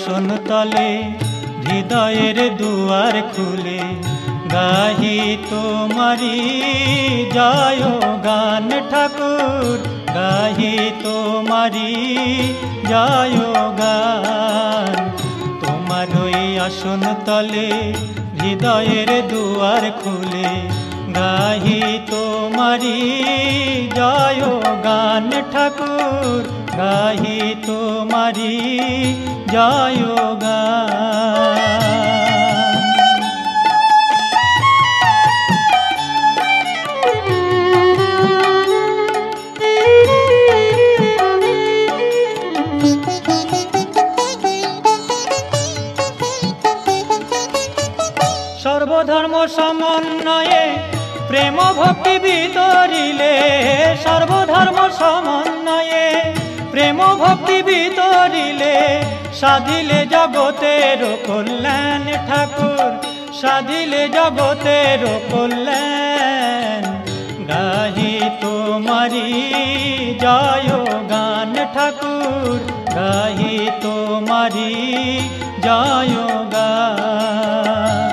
আসন তলে হৃদয়ের দুয়ার খুলে গাহি তোমারি জয় গান ঠাকুর, গাহি তোমারি জয় গান। তোমার ওই আসন তলে হৃদয়ের দুয়ার খুলে গাহি তোমারি জয় গান ঠাকুর, গাহি তোমারি জয় গান। সর্বধর্ম সমন্বয়ে প্রেম ভক্তি বিতরিলে, সর্বধর্ম সমন্বয়ে প্রেম ভক্তি বিতরিলে সাধিলে জগতের কল্যাণ ঠাকুর, সাধিলে জগতের কল্যাণ। গাহি তোমারি জয় গান ঠাকুর, গাহি তোমারি জয় গান।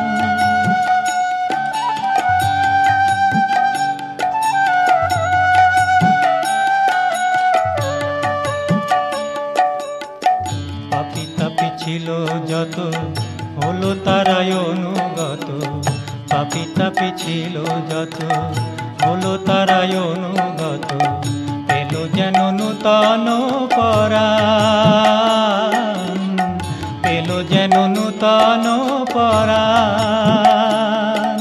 পাপী তাপী ছিল যত হলো তারাই অনুগত, পাপী তাপী ছিল যত হলো তারাই অনুগত। পেল যেন নূতন পরাণ, পেল যেন নূতন পরাণ।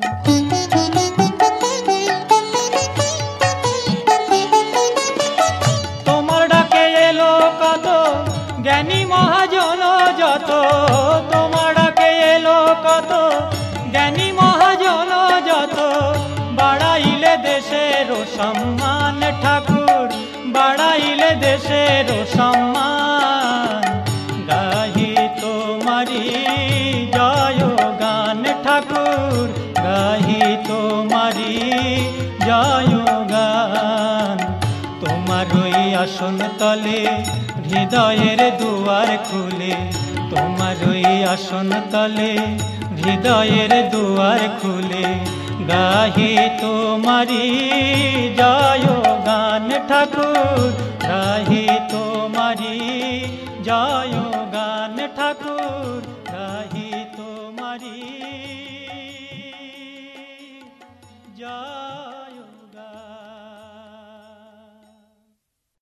তোমার ডাকে এলো কত জ্ঞানী মহাজন যত, তোমার ডাকে এলো কত জ্ঞানী মহাজন যত। বাড়াইলে দেশের সম্মান ঠাকুর, বাড়াইলে দেশের সম্মান। গাহি তোমারি জয় গান ঠাকুর, গাহি তোমারি জয় গান। তোমার ওই আসন তলে হৃদয়ের দুয়ার খুলে, তোমার ওই আসন তলে হৃদয়ের দুয়ার খুলে গাহি তোমারি জয় গান ঠাকুর, গাহি তোমারি জয় গান ঠাকুর।